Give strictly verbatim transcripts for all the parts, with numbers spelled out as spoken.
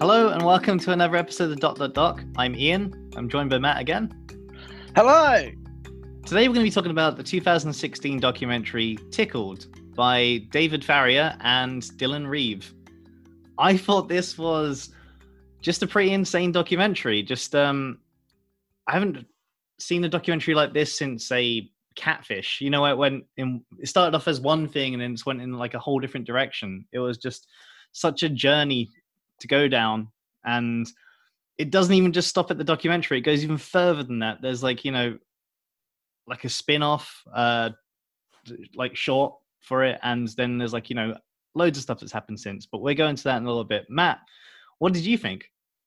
Hello and welcome to another episode of Dot Dot Doc. I'm Ian. I'm joined by Matt again. Hello! Today we're going to be talking about the two thousand sixteen documentary Tickled by David Farrier and Dylan Reeve. I thought this was just a pretty insane documentary. Just um, I haven't seen a documentary like this since, say, Catfish. You know, it went in. It started off as one thing and then just went in like a whole different direction. It was just such a journey to go down, and it doesn't even just stop at the documentary. It goes even further than that. There's like, you know, like a spin-off, uh, like short for it, and then there's like, you know, loads of stuff that's happened since. But we'll go into that in a little bit. Matt, what did you think?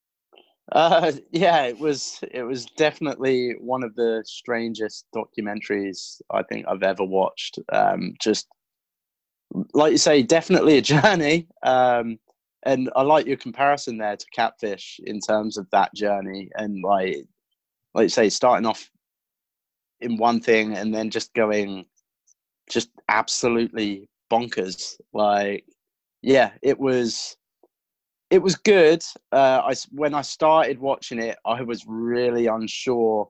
Uh, yeah, it was it was definitely one of the strangest documentaries I think I've ever watched. Um, just like you say, definitely a journey. Um, and I like your comparison there to Catfish in terms of that journey, and like like you say, starting off in one thing and then just going just absolutely bonkers. Like, yeah, it was. It was good. Uh, I, when I started watching it, I was really unsure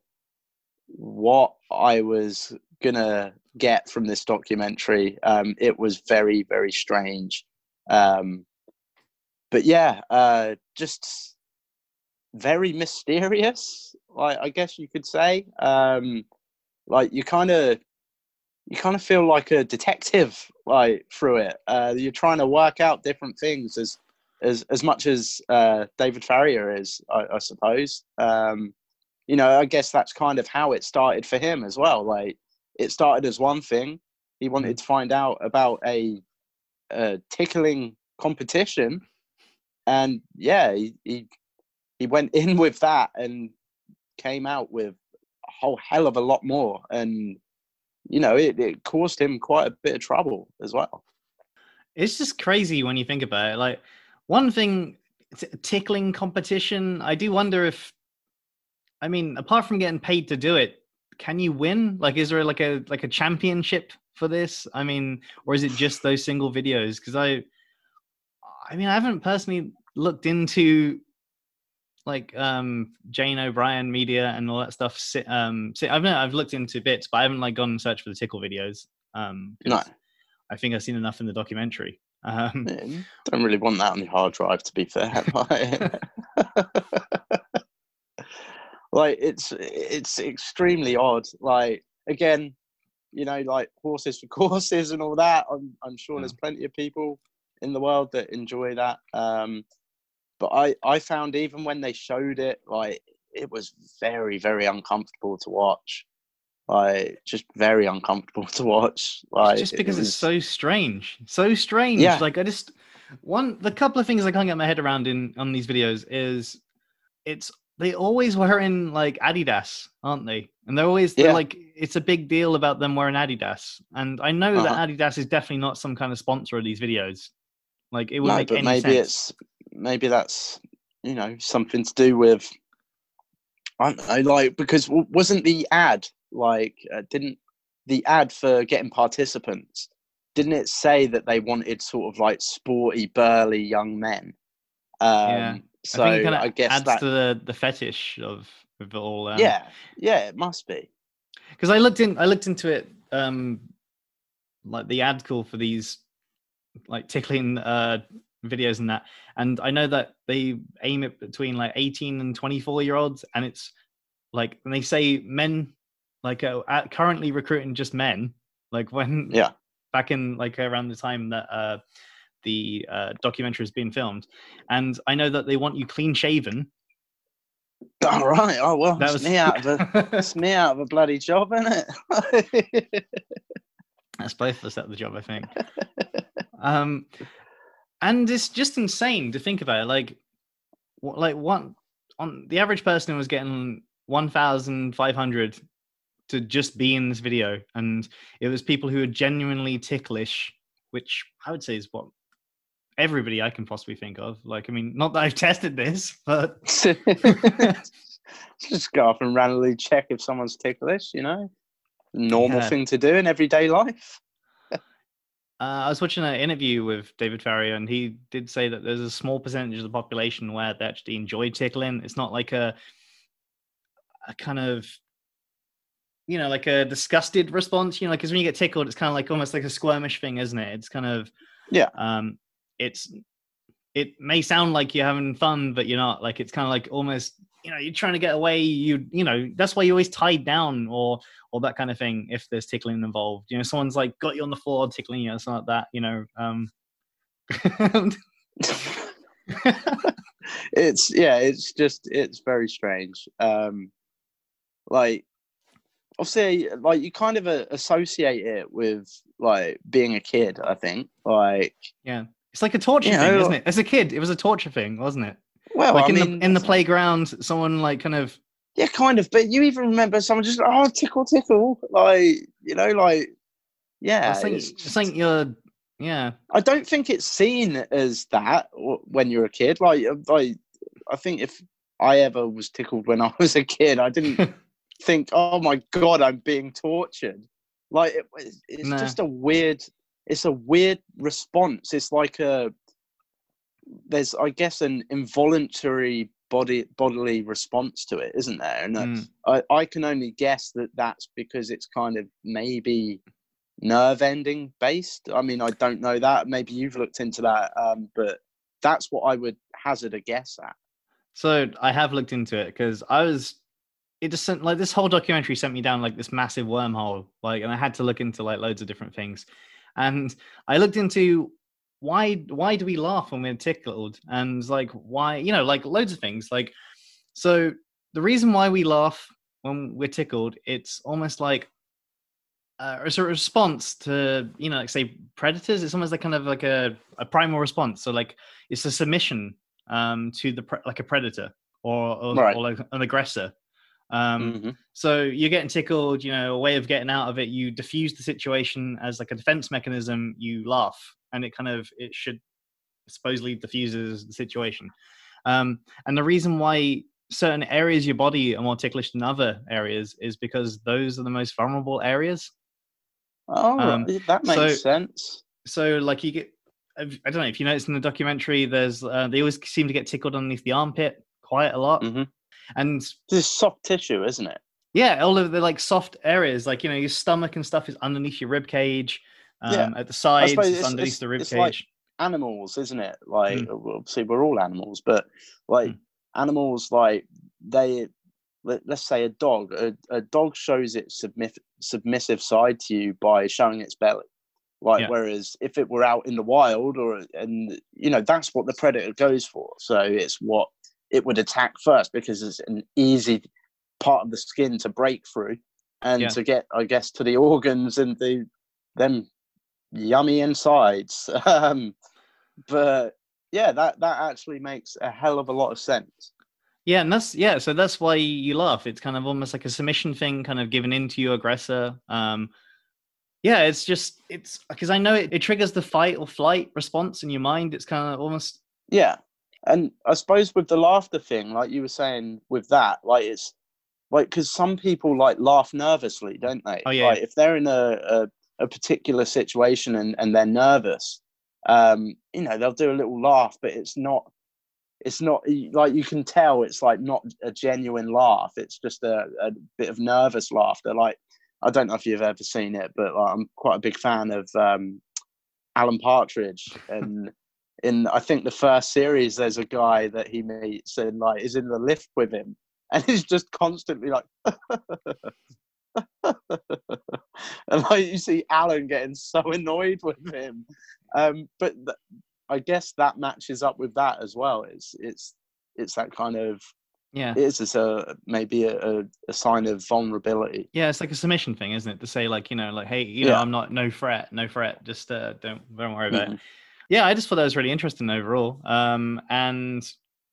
what I was going to get from this documentary. Um, it was very, very strange. Um, but yeah, uh, just very mysterious, like, I guess you could say. Um, like you kind of you kind of feel like a detective like through it. Uh, you're trying to work out different things as as as much as uh, David Farrier is, I, I suppose. Um, you know, I guess that's kind of how it started for him as well. Like, it started as one thing. He wanted to find out about a, a tickling competition, and yeah, he, he he went in with that and came out with a whole hell of a lot more. And you know, it, it caused him quite a bit of trouble as well. It's just crazy when you think about it. Like, one thing, t- tickling competition, I do wonder if, I mean, apart from getting paid to do it, can you win? Like, is there like a like a championship for this? I mean, or is it just those single videos? Because I, I mean, I haven't personally looked into like um Jane O'Brien Media and all that stuff. Si- Um, si- I've I've looked into bits, but I haven't like gone and searched for the tickle videos. Um, No, because I think I've seen enough in the documentary. Um, yeah, don't really want that on your hard drive, to be fair. Like, it's it's extremely odd. Like, again, you know, like horses for courses and all that. I'm I'm sure yeah. there's plenty of people in the world that enjoy that. Um, but I I found even when they showed it, like, it was very, very uncomfortable to watch. Like, just very uncomfortable to watch. It's Like, just it because it's was, so strange, so strange. yeah, Like, I just one the couple of things I can't get my head around in on these videos is it's they always wearing like Adidas, aren't they? And they're always they're yeah, like it's a big deal about them wearing Adidas. And I know that uh-huh. Adidas is definitely not some kind of sponsor of these videos. Like, it wouldn't No, make but any maybe sense. it's maybe that's, you know, something to do with, I don't know, like, because w- wasn't the ad like, uh, didn't the ad for getting participants, didn't it say that they wanted sort of like sporty, burly young men? Yeah, Um, I think it so kind I of guess adds that, to the the fetish of of it all. Um, yeah, yeah, it must be. because I looked in I looked into it. Um, like the ad call for these like tickling uh videos and that, and I know that they aim it between like eighteen and twenty-four year olds, and it's like, and they say men like uh, at currently recruiting just men, like when Yeah. back in like around the time that uh the uh documentary is being filmed, and I know that they want you clean shaven. All right. Oh well, That it's was me out of a it's me out of a bloody job, isn't it? that's both of us at the job, I think. um and it's just insane to think about it. Like, what like one on the average person was getting one thousand five hundred to just be in this video, and it was people who are genuinely ticklish, which I would say is what everybody I can possibly think of. Like, I mean, not that I've tested this, but Just go up and randomly check if someone's ticklish, you know? Normal yeah, thing to do in everyday life. Uh, I was watching an interview with David Farrier, and he did say that there's a small percentage of the population where they actually enjoy tickling. It's not like a a kind of, you know, like a disgusted response. You know, because when you get tickled, it's kind of like almost like a squirmish thing, isn't it? It's kind of Yeah. um, it's it may sound like you're having fun, but you're not. Like it's kind of like almost, you know, you're trying to get away. You you know, that's why you're always tied down or or that kind of thing if there's tickling involved. You know, someone's like got you on the floor tickling you or something like that. You know. Um, it's yeah, it's just it's very strange. Um, like obviously, like you kind of uh, associate it with like being a kid. I think like yeah, it's like a torture you thing, isn't know, it? As a kid, it was a torture thing, wasn't it? well, Like I in the mean, in the that's not- playground, someone like kind of yeah, kind of. But you even remember someone just oh tickle tickle, like you know, like I yeah, think it's I just. think you're yeah. I don't think it's seen as that w- when you're a kid. Like, uh, like I think if I ever was tickled when I was a kid, I didn't think, "Oh my god, I'm being tortured." Like, it, it's it's No. just a weird. It's a weird response. It's like a there's, I guess, an involuntary body bodily response to it, isn't there? And uh, Mm. I I can only guess that that's because it's kind of maybe nerve ending based. I mean, I don't know that. Maybe you've looked into that, um, but that's what I would hazard a guess at. So I have looked into it because I was. It just sent like this whole documentary sent me down like this massive wormhole, like, and I had to look into like loads of different things, and I looked into why why do we laugh when we're tickled, and like why you know like loads of things like so the reason why we laugh when we're tickled, it's almost like uh, it's a response to you know like say predators. It's almost like kind of like a, a primal response. So like it's a submission um to the pre- like a predator or or, Right. or like an aggressor. um Mm-hmm. so you're getting tickled, you know a way of getting out of it, you diffuse the situation as like a defense mechanism, you laugh, and it kind of it should supposedly diffuses the situation. um and the reason why certain areas of your body are more ticklish than other areas is because those are the most vulnerable areas. Oh, um, right. That so makes sense. so like you get, I don't know if you noticed in the documentary, there's uh, they always seem to get tickled underneath the armpit quite a lot, Mm-hmm. and This is soft tissue, isn't it? yeah, all of the like soft areas, like you know your stomach and stuff is underneath your rib cage, Yeah. um, at the I sides suppose it's it's underneath it's the rib it's like cage. animals, isn't it? Like Mm, obviously we're all animals, but like mm, animals, like they let, let's say a dog. A, a dog shows its submiss- submissive side to you by showing its belly. Like yeah, whereas if it were out in the wild, or and you know that's what the predator goes for. So it's what it would attack first because it's an easy part of the skin to break through and yeah. to get, I guess, to the organs and the them yummy insides. Um, but yeah, that that actually makes a hell of a lot of sense. Yeah, and that's yeah. So that's why you laugh. It's kind of almost like a submission thing, kind of giving in to your aggressor. Um, yeah, it's just it's because I know it, it triggers the fight or flight response in your mind. It's kind of almost Yeah, and I suppose with the laughter thing, like you were saying with that, like it's like because some people like laugh nervously, don't they? oh yeah, yeah. Like if they're in a a, a particular situation and and they're nervous, um, you know, they'll do a little laugh, but it's not. It's not like you can tell it's like not a genuine laugh. It's just a, a bit of nervous laughter. Like I don't know if you've ever seen it, but like, I'm quite a big fan of um, Alan Partridge, and in I think the first series, there's a guy that he meets and like is in the lift with him, and he's just constantly like, and like you see Alan getting so annoyed with him, um, but th- I guess that matches up with that as well. It's it's it's that kind of Yeah. it is it's a maybe a, a, a sign of vulnerability. Yeah, it's like a submission thing, isn't it? To say like, you know, like, hey, you know, Yeah. I'm not no threat, no threat. Just uh, don't don't worry about it. Hmm. Yeah, I just thought that was really interesting overall. Um, and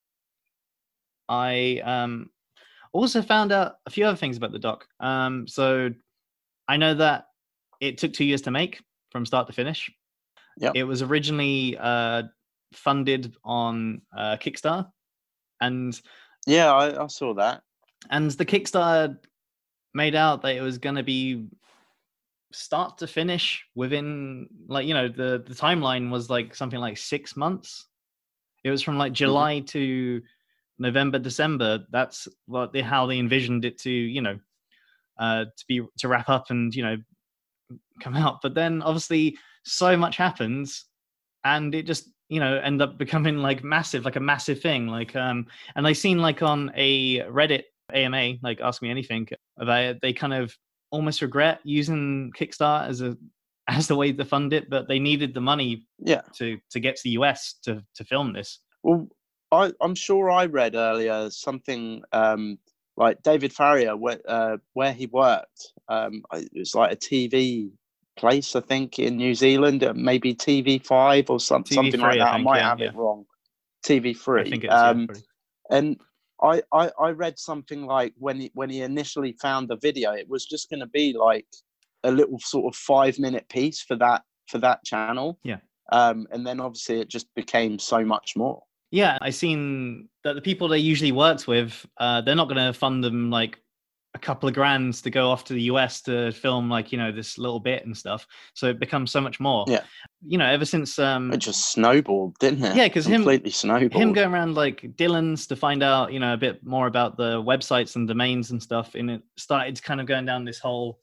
I um also found out a few other things about the doc. Um, so I know that it took two years to make from start to finish. Yeah. It was originally uh funded on uh, Kickstarter, and Yeah, I, I saw that. and the Kickstarter made out that it was going to be start to finish within, like, you know, the the timeline was like something like six months. It was from like Mhm. July to November, December. That's what they how they envisioned it to, you know, uh, to be to wrap up and, you know, come out. But then obviously so much happens, and it just, you know, end up becoming like massive, like a massive thing. Like, um, and I seen like on a Reddit A M A, like Ask Me Anything, they they kind of almost regret using Kickstarter as a as the way to fund it, but they needed the money Yeah. to to get to the U S to to film this. Well, I, I'm sure I read earlier something um, like David Farrier, where, uh, where he worked. Um, it was like a T V place, I think, in New Zealand, uh, maybe T V five or some, something like T V three, I that. I think. might Yeah, have yeah. it wrong. T V I three. think it is. Yeah, Um, pretty. and I, I, I read something like when he, when he initially found the video, it was just going to be like a little sort of five minute piece for that for that channel. Yeah. Um, and then obviously it just became so much more. Yeah, I seen that the people they usually worked with, uh, they're not going to fund them like a couple of grands to go off to the U S to film, like, you know, this little bit and stuff. So it becomes so much more. Yeah. You know, ever since um It just snowballed, didn't it? yeah, because him Completely snowballed. him going around like Dylan's to find out, you know, a bit more about the websites and domains and stuff, and it started kind of going down this whole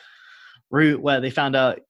route where they found out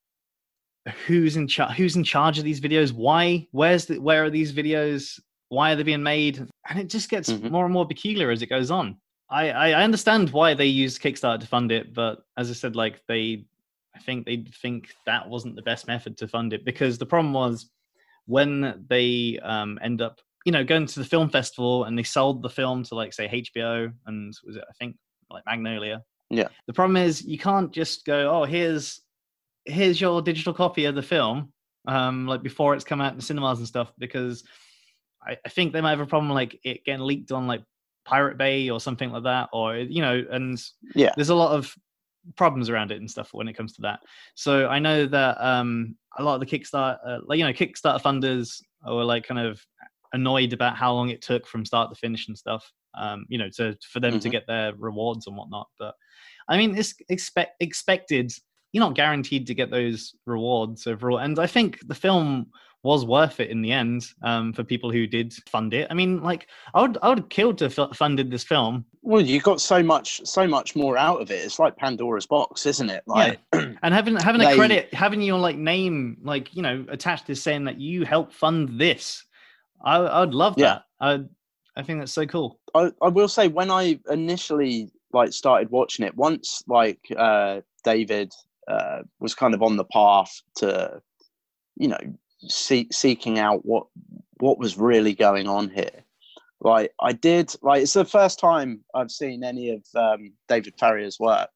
who's in charge who's in charge of these videos, why, where's the where are these videos, why are they being made, and it just gets Mhm. more and more peculiar as it goes on. I, I I understand why they use Kickstarter to fund it, but as I said, like they, I think they think that wasn't the best method to fund it, because the problem was when they um end up, you know, going to the film festival and they sold the film to, like, say, H B O and was it I think like Magnolia. Yeah. The problem is you can't just go, oh, here's here's your digital copy of the film, um, like before it's come out in the cinemas and stuff, because I, I think they might have a problem like it getting leaked on like Pirate Bay or something like that, or, you know, and Yeah. there's a lot of problems around it and stuff when it comes to that. So I know that um, a lot of the Kickstarter, uh, like, you know, Kickstarter funders were like kind of annoyed about how long it took from start to finish and stuff, um, you know, to for them to Mhm. get their rewards and whatnot. But I mean, it's expect expected. You're not guaranteed to get those rewards overall, and I think the film was worth it in the end, um, for people who did fund it. I mean, like, I would I would have killed to have funded this film. Well, you got so much, so much more out of it. It's like Pandora's box, isn't it? Like, Yeah, and having having a they- credit, having your like name, like, you know, attached to saying that you helped fund this. I I'd love Yeah. that. I I think that's so cool. I, I will say when I initially like started watching it, once like uh, David uh, was kind of on the path to, you know, see, seeking out what what was really going on here. Like I did, like it's the first time I've seen any of um, David Farrier's work.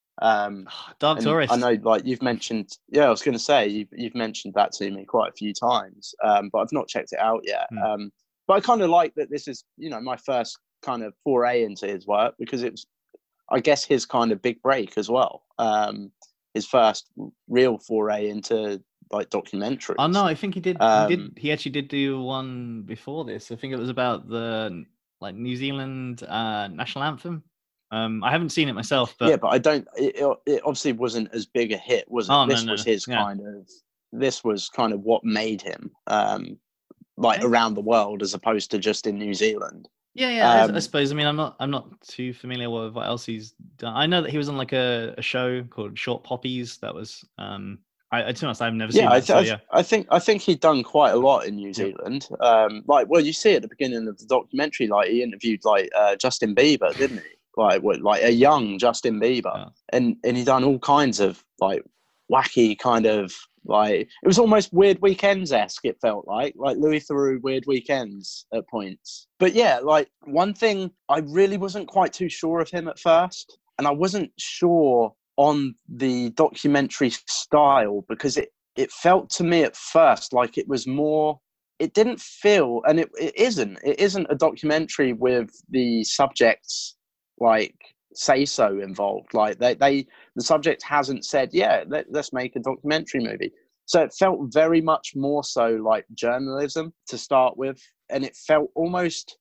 Um, Dark and Tourist. I know, like you've mentioned, yeah, I was going to say you've, you've mentioned that to me quite a few times, um, but I've not checked it out yet. Hmm. Um, but I kind of like that this is, you know, my first kind of foray into his work, because it's, I guess, his kind of big break as well. Um, his first real foray into like documentaries. Oh no, I think he did. Um, he did. He actually did do one before this. I think it was about the like New Zealand uh, national anthem. Um, I haven't seen it myself, but yeah, but I don't. It, it obviously wasn't as big a hit, was it? Oh, no, this no, was no. his Yeah. kind of. This was kind of what made him, um, like Okay. around the world, as opposed to just in New Zealand. yeah, yeah. I, I Um, suppose. I mean, I'm not. I'm not too familiar with what else he's done. I know that he was on like a, a show called Short Poppies. That was. Um, I, I to be honest, I've never seen Yeah, I, that. th- So yeah. I think I think he'd done quite a lot in New Yep. Zealand. Um, like, well, you see at the beginning of the documentary, like he interviewed like uh, Justin Bieber, didn't he? Like, what, like a young Justin Bieber, Yeah. and and he done all kinds of like wacky kind of like it was almost Weird Weekends esque. It felt like like Louis Theroux Weird Weekends at points. But yeah, like one thing I really wasn't quite too sure of him at first, and I wasn't sure on the documentary style, because it it felt to me at first like it was more. It didn't feel, and it, it isn't. It isn't a documentary with the subjects like say so involved. Like they, they the subject hasn't said, yeah, let, let's make a documentary movie. So it felt very much more so like journalism to start with, and it felt almost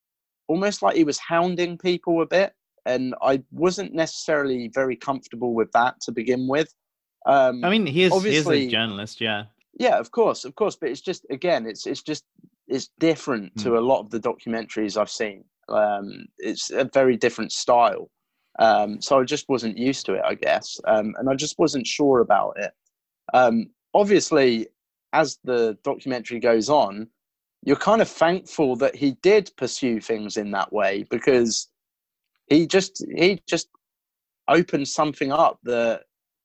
almost like he was hounding people a bit, and I wasn't necessarily very comfortable with that to begin with. Um, I mean, he is, he is obviously, a journalist, yeah. Yeah, of course, of course. But it's just, again, it's it's just it's different Hmm. to a lot of the documentaries I've seen. Um, it's a very different style. Um, so I just wasn't used to it, I guess, um, and I just wasn't sure about it. Um, obviously, as the documentary goes on, you're kind of thankful that he did pursue things in that way, because he just he just opened something up that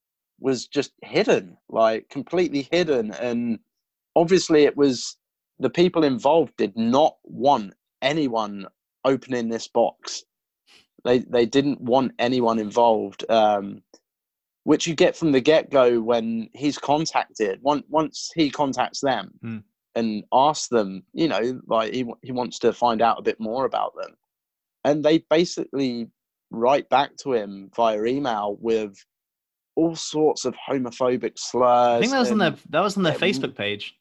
was just hidden, like completely hidden. And obviously it was, the people involved did not want anyone opening this box. They they didn't want anyone involved, um, which you get from the get-go when he's contacted. Once, once he contacts them Hmm. and asks them, you know, like he, he wants to find out a bit more about them. And they basically write back to him via email with all sorts of homophobic slurs. I think that was on their and, that was on their yeah, Facebook page.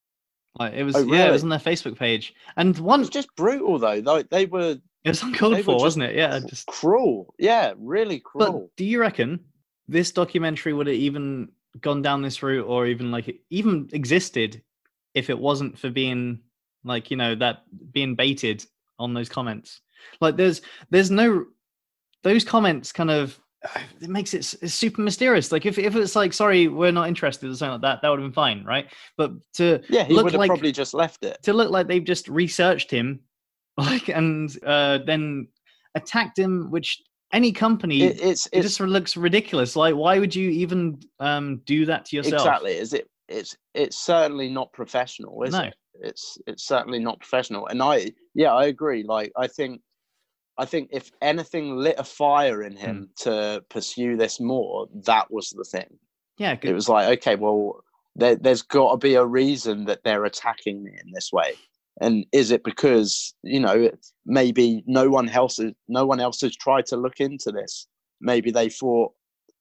Like it was, oh, yeah, it was really? on their Facebook page. And It one, was just brutal, though. They, they were it was uncalled they were for, just wasn't it? Yeah, cr- just. cruel. Yeah, really But cruel. do you reckon this documentary would have even gone down this route, or even like even existed, if it wasn't for being like, you know, that being baited on those comments? Like there's there's no, those comments kind of, it makes it s- super mysterious. Like if, if it's like, sorry, we're not interested or something like that, that would have been fine, right? But to Yeah, he look would have like probably just left it. to look like they've just researched him, like, and uh, then attacked him, which any company, it it's it it's just looks ridiculous. Like, why would you even um, do that to yourself? exactly. Is it? It's it's certainly not professional, is No. it? It's it's certainly not professional. And I, yeah, I agree. Like I think I think if anything lit a fire in him Mm. to pursue this more, that was the thing. Yeah, It good. was like, okay, well, there, there's got to be a reason that they're attacking me in this way. And is it because, you know, maybe no one else has, no one else has tried to look into this? Maybe they thought,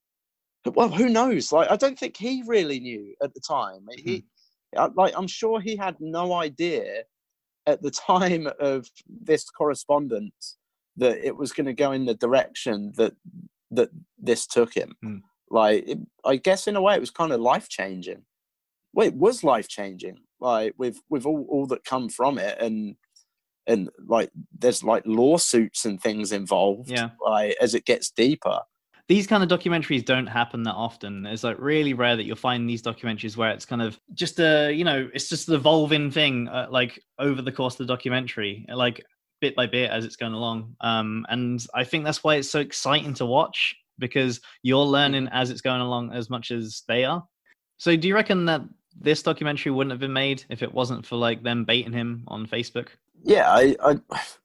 well, who knows? Like, I don't think he really knew at the time. He, Mm. like, I'm sure he had no idea at the time of this correspondence that it was going to go in the direction that that this took him. Mm. Like, it, I guess in a way it was kind of life changing. Well, it was life changing. Like with with all, all that come from it, and and like there's like lawsuits and things involved. Yeah. Like as it gets deeper. These kind of documentaries don't happen that often. It's like really rare that you'll find these documentaries where it's kind of just a, you know, it's just an evolving thing, uh, like over the course of the documentary, like bit by bit as it's going along. Um, and I think that's why it's so exciting to watch, because you're learning as it's going along as much as they are. So do you reckon that this documentary wouldn't have been made if it wasn't for like them baiting him on Facebook? Yeah, I, I,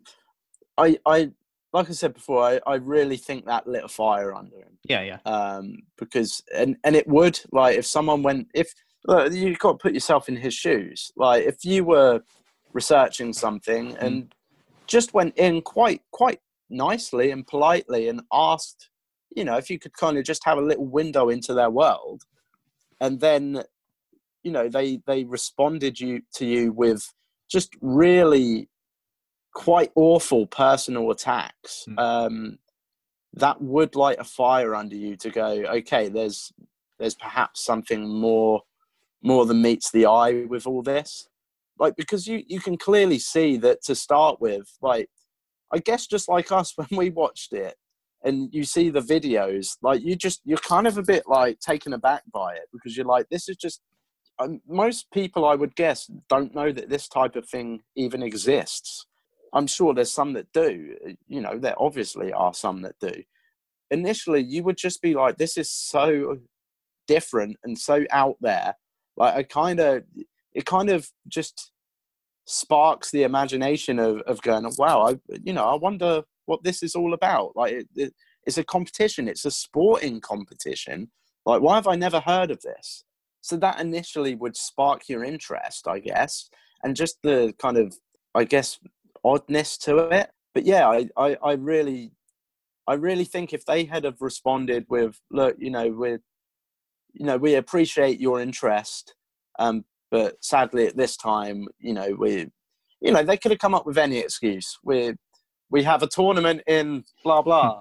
I, I like I said before, I, I really think that lit a fire under him. Yeah, yeah. Um, because and and it would, like, if someone went, if look, you've got to put yourself in his shoes. Like if you were researching something Mm. and just went in quite quite nicely and politely and asked, you know, if you could kind of just have a little window into their world, and then, you know, they they responded you to you with just really quite awful personal attacks. Mm. Um, that would light a fire under you to go, okay, there's there's perhaps something more more than meets the eye with all this. Like, because you you can clearly see that to start with, like, I guess just like us when we watched it and you see the videos, like you just, you're kind of a bit like taken aback by it, because you're like, this is just, um, most people I would guess don't know that this type of thing even exists. I'm sure there's some that do, you know, there obviously are some that do. Initially, you would just be like, this is so different and so out there. Like, I kind of, it kind of just sparks the imagination of, of going, wow, I, you know, I wonder what this is all about. Like, it, it, it's a competition. It's a sporting competition. Like, why have I never heard of this? So that initially would spark your interest, I guess, and just the kind of, I guess, oddness to it. But yeah, I, I, I really, I really think if they had have responded with, look, you know, we're, you know, we appreciate your interest, um, but sadly at this time, you know, we, you know, they could have come up with any excuse. We, we have a tournament in blah blah.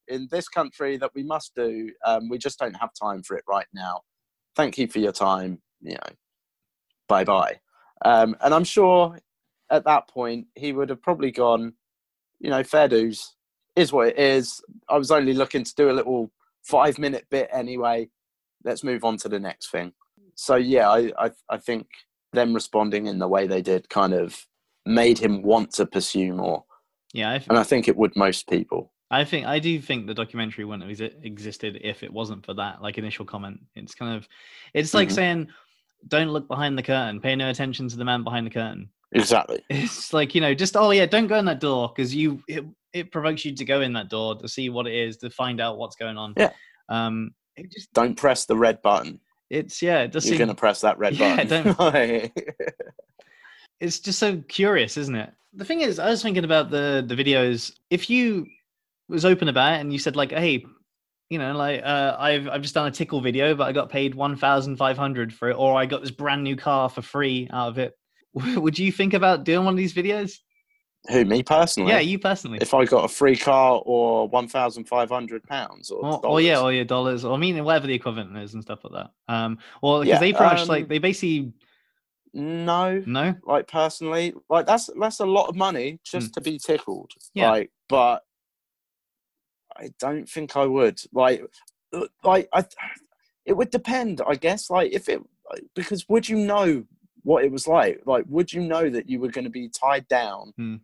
in this country that we must do. Um, we just don't have time for it right now. Thank you for your time. You know, bye bye. Um, and I'm sure at that point he would have probably gone, you know, fair dues, is what it is. I was only looking to do a little five minute bit anyway. Let's move on to the next thing. So yeah, I, I, I think them responding in the way they did kind of made him want to pursue more. Yeah, I th- and I think it would most people. I think I do think the documentary wouldn't have exi- existed if it wasn't for that like initial comment. It's kind of, it's like Mhm. saying, don't look behind the curtain, pay no attention to the man behind the curtain. Exactly. It's like, you know, just, oh yeah, don't go in that door, because you it, it provokes you to go in that door to see what it is, to find out what's going on. Yeah. Um, it just Don't press the red button. it's yeah, it does You're seem, going to press that red Yeah, button. it's just so curious, isn't it? The thing is, I was thinking about the the videos. If you was open about it and you said like, hey, you know, like uh, I've I've just done a tickle video, but I got paid one thousand five hundred for it, or I got this brand new car for free out of it. Would you think about doing one of these videos? Who, me personally? Yeah, you personally. If I got a free car or one thousand five hundred pounds or, or, or yeah, or your dollars, or I mean, whatever the equivalent is and stuff like that. Um, well, because Yeah, they pretty much like um, they basically No, no, like personally, like that's that's a lot of money just to be tickled. Yeah. Like, but I don't think I would. Like, uh, like I, it would depend, I guess. Like, if it because would you know what it was like? Like, would you know that you were going to be tied down Hmm.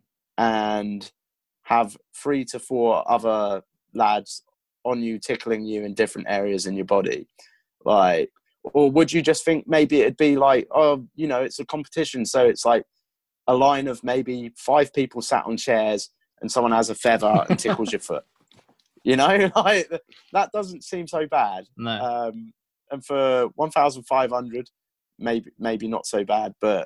and have three to four other lads on you tickling you in different areas in your body, like? Or would you just think maybe it'd be like, oh, you know, it's a competition, so it's like a line of maybe five people sat on chairs and someone has a feather and tickles your foot? You know, like, that doesn't seem so bad. No. Um, and for one thousand five hundred, maybe maybe not so bad, but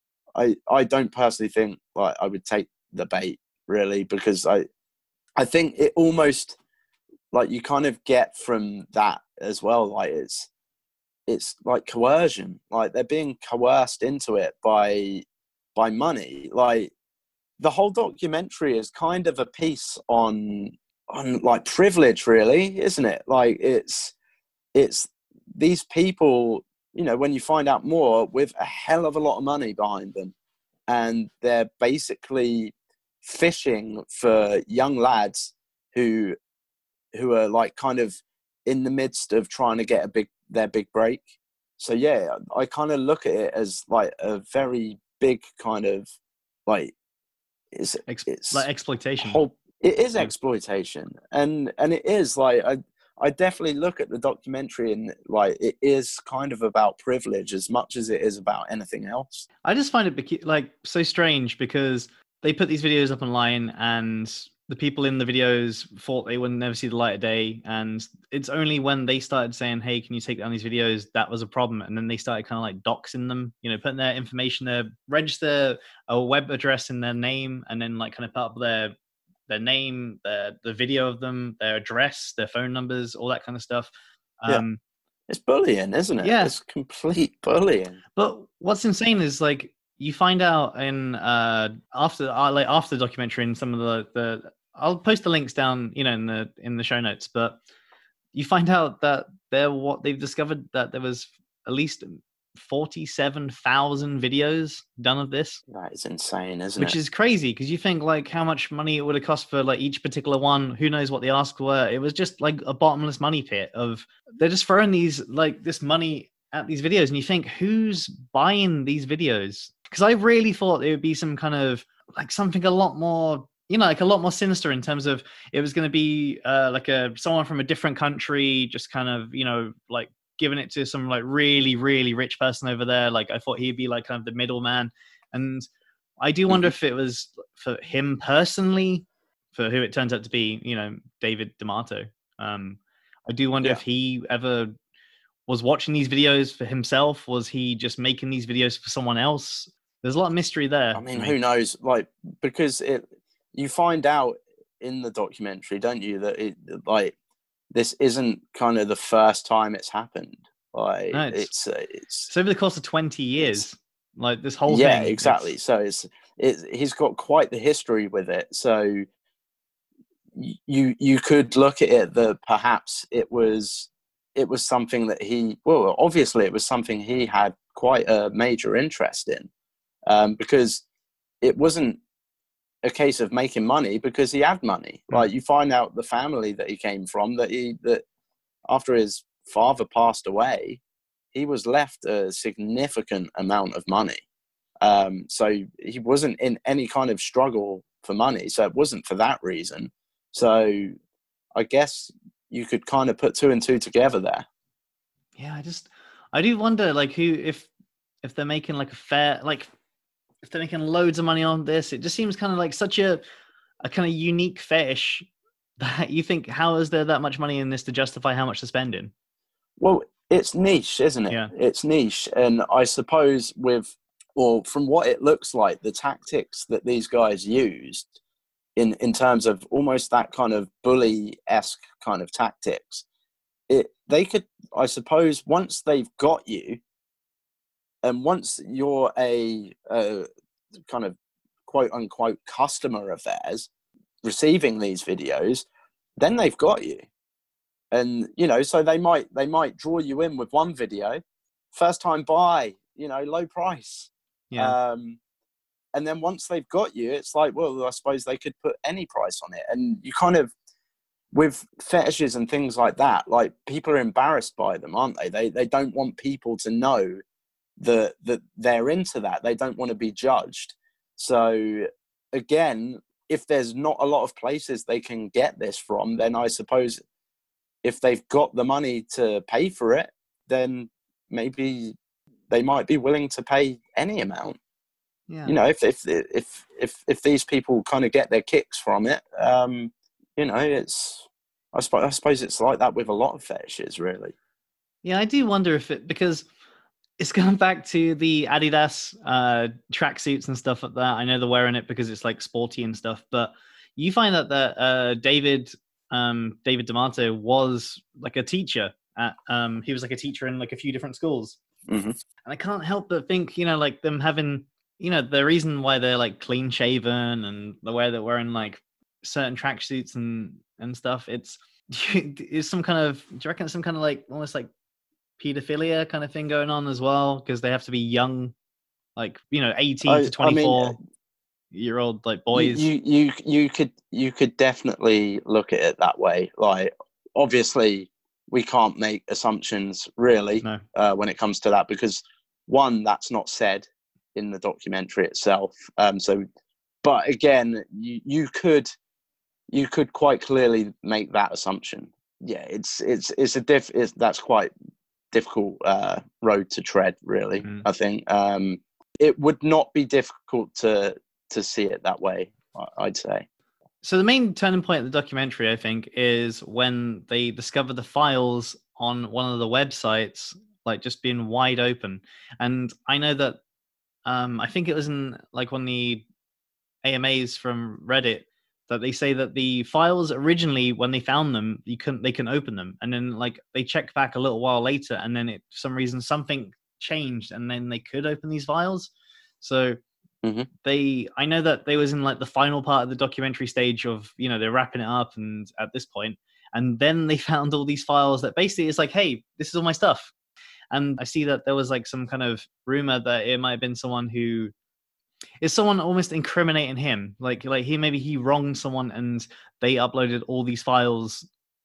I I don't personally think like I would take the bait really, because I I think it almost like you kind of get from that as well, like it's it's like coercion, like they're being coerced into it by by money. Like the whole documentary is kind of a piece on on like privilege, really, isn't it? Like it's it's these people, you know, when you find out more, with a hell of a lot of money behind them, and they're basically fishing for young lads who who are like kind of in the midst of trying to get a big their big break. So yeah, I kind of look at it as like a very big kind of like it's Ex- it's like exploitation. whole it is Yeah. exploitation, and and it is like I I definitely look at the documentary and like it is kind of about privilege as much as it is about anything else. I just find it beca- like so strange because they put these videos up online and the people in the videos thought they would never see the light of day. And it's only when they started saying, hey, can you take down these videos? That was a problem. And then they started kind of like doxing them, you know, putting their information there, register a web address in their name, and then like kind of put up their their name, their, the video of them, their address, their phone numbers, all that kind of stuff. Yeah. Um, It's bullying, isn't it? Yeah. It's complete bullying. But what's insane is like you find out in uh after uh, like after the documentary and some of the the I'll post the links down, you know, in the in the show notes, but you find out that they're what they've discovered that there was at least forty-seven thousand videos done of this, That is insane, isn't which it? is crazy because you think like how much money it would have cost for like each particular one. Who knows what the asks were? It was just like a bottomless money pit of they're just throwing these like this money at these videos, and you think who's buying these videos? Because I really thought it would be some kind of like something a lot more, you know, like a lot more sinister in terms of it was going to be uh, like a someone from a different country, just kind of, you know, like giving it to some like really, really rich person over there. Like I thought he'd be like kind of the middleman. And I do wonder if it was for him personally, for who it turns out to be, you know, David D'Amato. Um, I do wonder Yeah. if he ever was watching these videos for himself. Was he just making these videos for someone else? There's a lot of mystery there. I mean, to me. who knows? Like, because it, you find out in the documentary, don't you, that it like this isn't kind of the first time it's happened. Like, No, it's- it's uh, it's So over the course of twenty years, like this whole yeah, thing. exactly. it's- So it's it. He's got quite the history with it. So you you could look at it that perhaps it was it was something that he well obviously it was something he had quite a major interest in, um, because it wasn't a case of making money because he had money. Mm. Like, you find out the family that he came from, that he that after his father passed away, he was left a significant amount of money. Um, so he wasn't in any kind of struggle for money. So it wasn't for that reason. So I guess you could kind of put two and two together there. Yeah, I just I do wonder, like, who if if they're making like a fair like if they're making loads of money on this, it just seems kind of like such a a kind of unique fetish that you think, how is there that much money in this to justify how much they're spending? Well, it's niche, isn't it? Yeah. It's niche, and I suppose with or from what it looks like, the tactics that these guys used in in terms of almost that kind of bully-esque kind of tactics, it they could, I suppose, once they've got you, and once you're a, a kind of quote unquote customer of theirs receiving these videos, then they've got you. And, you know, so they might they might draw you in with one video, first time buy, you know, low price. Yeah. Um, and then once they've got you, it's like, well, I suppose they could put any price on it. And you kind of, with fetishes and things like that, like, people are embarrassed by them, aren't they? They they don't want people to know that that they're into that. They don't want to be judged. So again, if there's not a lot of places they can get this from, then I suppose if they've got the money to pay for it, then maybe they might be willing to pay any amount. Yeah. You know, if if if if if these people kind of get their kicks from it, um, you know, it's I suppose I suppose it's like that with a lot of fetishes, really. Yeah, I do wonder if it, because it's going back to the Adidas uh, tracksuits and stuff like that. I know they're wearing it because it's like sporty and stuff, but you find that that uh, David um, David D'Amato was like a teacher at um, he was like a teacher in like a few different schools, Mm-hmm. and I can't help but think, you know, like them having, you know, the reason why they're like clean shaven and the way they're wearing like certain tracksuits and and stuff, it's is some kind of, do you reckon it's some kind of like almost like pedophilia kind of thing going on as well, because they have to be young, like, you know, eighteen I, to twenty-four I mean, year old like boys. You, you you you could you could definitely look at it that way. Like, obviously, we can't make assumptions really No. uh, when it comes to that, because one, that's not said in the documentary itself. Um, so, but again, you you could you could quite clearly make that assumption. Yeah, it's it's it's a diff. It's, that's quite difficult uh, road to tread, really. Mm. I think um, it would not be difficult to. to see it that way, I'd say. So the main turning point of the documentary, I think, is when they discover the files on one of the websites, like, just being wide open. And I know that um, I think it was in like one of the A M As from Reddit that they say that the files originally, when they found them, you couldn't they can open them, and then like they checked back a little while later, and then it for some reason something changed, and then they could open these files. So Mm-hmm. they I know that they was in like the final part of the documentary stage of, you know, they're wrapping it up and at this point, and then they found all these files that basically is like, hey, this is all my stuff. And I see that there was like some kind of rumor that it might have been someone who is someone almost incriminating him, like like he maybe he wronged someone and they uploaded all these files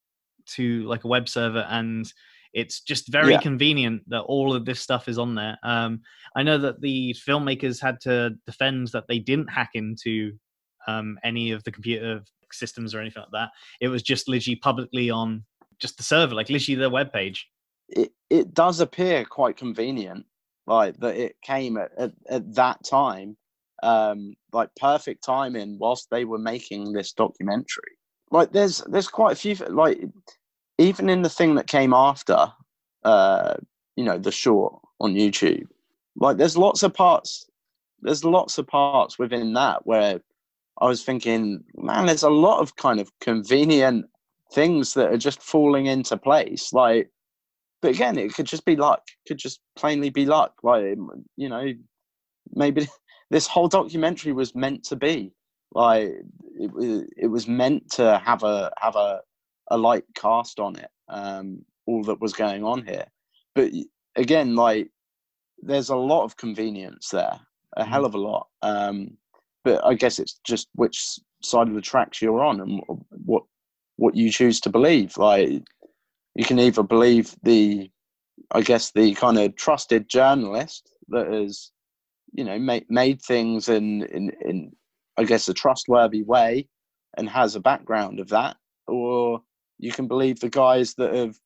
to like a web server, and it's just very Yeah. convenient that all of this stuff is on there. Um, I know that the filmmakers had to defend that they didn't hack into um, any of the computer systems or anything like that. It was just literally publicly on just the server, like literally their webpage. It it does appear quite convenient, like that it came at, at, at that time, um, like perfect timing whilst they were making this documentary. Like there's there's quite a few, like even in the thing that came after, uh, you know, the short on YouTube, like there's lots of parts, there's lots of parts within that where I was thinking, man, there's a lot of kind of convenient things that are just falling into place. Like, but again, it could just be luck, could just plainly be luck. Like, you know, maybe this whole documentary was meant to be Like it was, it was meant to have a have a a light cast on it. Um, all that was going on here, but again, like there's a lot of convenience there, a hell of a lot. Um, but I guess it's just which side of the tracks you're on and what what you choose to believe. Like you can either believe the, I guess the kind of trusted journalist that has, you know, made made things in in in I guess a trustworthy way and has a background of that, or you can believe the guys that have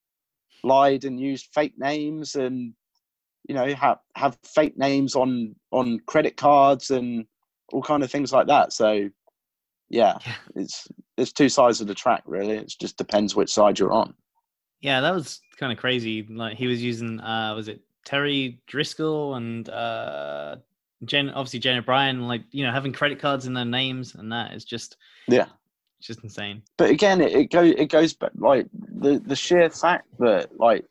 lied and used fake names and, you know, have have fake names on on credit cards and all kind of things like that. So yeah, Yeah. it's it's two sides of the track really. It just depends which side you're on. Yeah, that was kind of crazy. Like he was using, uh, was it Terry Driscoll and uh, Jen, obviously Jen O'Brien, like, you know, having credit cards in their names, and that is just, Yeah, it's just insane. but again, it, it goes it goes back like the the sheer fact that like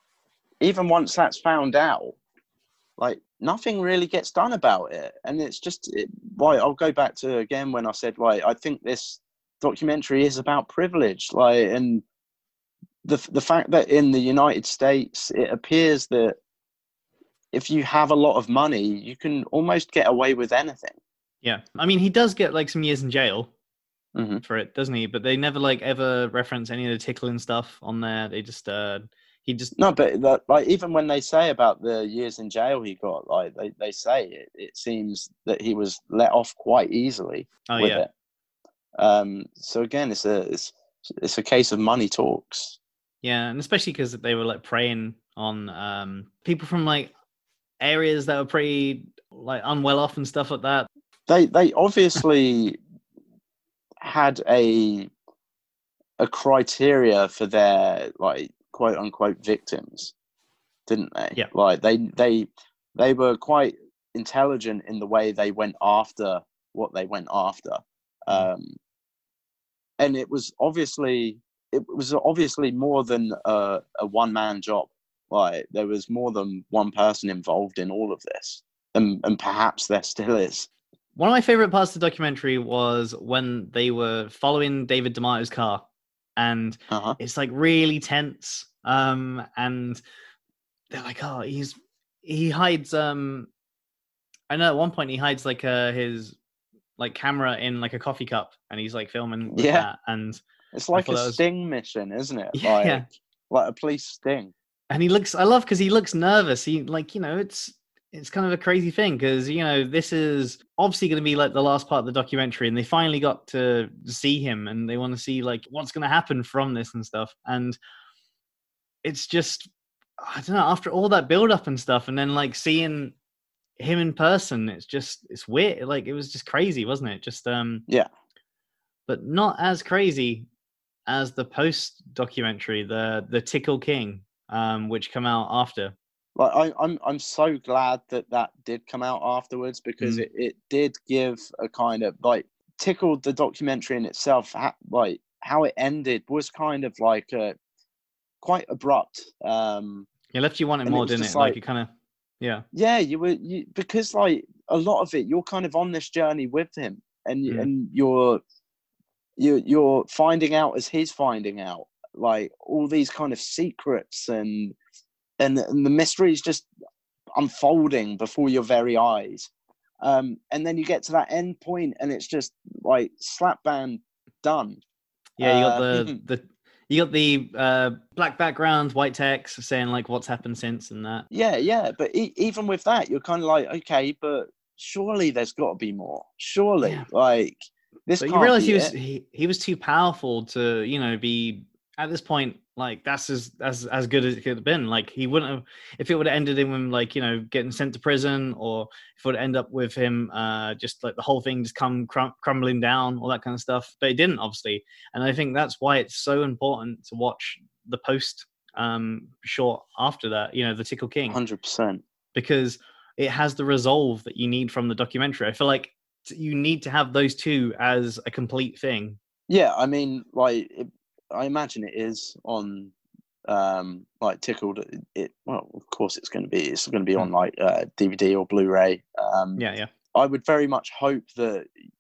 even once that's found out, like nothing really gets done about it, and it's just it, like I'll go back to again when I said like I think this documentary is about privilege, like and the the fact that in the United States it appears that if you have a lot of money, you can almost get away with anything. Yeah, I mean, he does get like some years in jail Mm-hmm. for it, doesn't he? But they never like ever reference any of the tickling stuff on there. They just, uh, he just, No, but that, like even when they say about the years in jail he got, like they, they say it, it seems that he was let off quite easily oh with yeah, it. Um, so again, it's a it's, it's a case of money talks. yeah, and especially because they were like preying on um people from like areas that were pretty like unwell off and stuff like that. They they obviously had a a criteria for their like quote unquote victims, didn't they? Yeah. Like they they they were quite intelligent in the way they went after what they went after. Mm. Um, and it was obviously it was obviously more than a, a one man job. Like there was more than one person involved in all of this, and and perhaps there still is. One of my favorite parts of the documentary was when they were following David D'Amato's car, and Uh-huh. it's like really tense. Um, and they're like, oh, he's he hides. Um, I know at one point he hides like uh his like camera in like a coffee cup, and he's like filming with Yeah, that. And it's I like thought a that was sting mission, isn't it? yeah, Like yeah. like a police sting. And he looks, I love because he looks nervous. He like, you know, it's it's kind of a crazy thing because, you know, this is obviously going to be like the last part of the documentary, and they finally got to see him, and they want to see like what's going to happen from this and stuff. And it's just, I don't know, after all that build up and stuff, and then like seeing him in person, it's just, it's weird. Like it was just crazy, wasn't it? Just um Yeah. but not as crazy as the post documentary, the the Tickle King, um, which come out after. Like I, I'm, I'm so glad that that did come out afterwards because Mm. it, it did give a kind of like tickled the documentary in itself. Ha- like how it ended was kind of like a quite abrupt. Um, It left you wanting and it more, was didn't just it? Like like, it kind of, yeah. yeah, you were you because like a lot of it, you're kind of on this journey with him, and you Mm. and you're you you're finding out as he's finding out, like all these kind of secrets and and, and the mysteries just unfolding before your very eyes. Um, and then you get to that end point, and it's just like slap bang done. Yeah, you got Uh, the the you got the uh, black background, white text saying like what's happened since and that. yeah, yeah. But e- even with that, you're kind of like, okay, but surely there's got to be more. Surely, Yeah, like this but you can't realize he be was it. he, he was too powerful to, you know, be at this point. Like that's as as as good as it could have been. Like he wouldn't have, if it would have ended in him like, you know, getting sent to prison, or if it would end up with him uh just like the whole thing just come crum- crumbling down, all that kind of stuff. But it didn't, obviously. And I think that's why it's so important to watch the post um short after that, you know, the Tickle King, one hundred percent. because it has the resolve that you need from the documentary. I feel like you need to have those two as a complete thing. Yeah, I mean, like, it, I imagine it is on, um, like Tickled. It, it well, of course, it's going to be. It's going to be on like uh, D V D or Blu-ray. Um, Yeah, yeah. I would very much hope that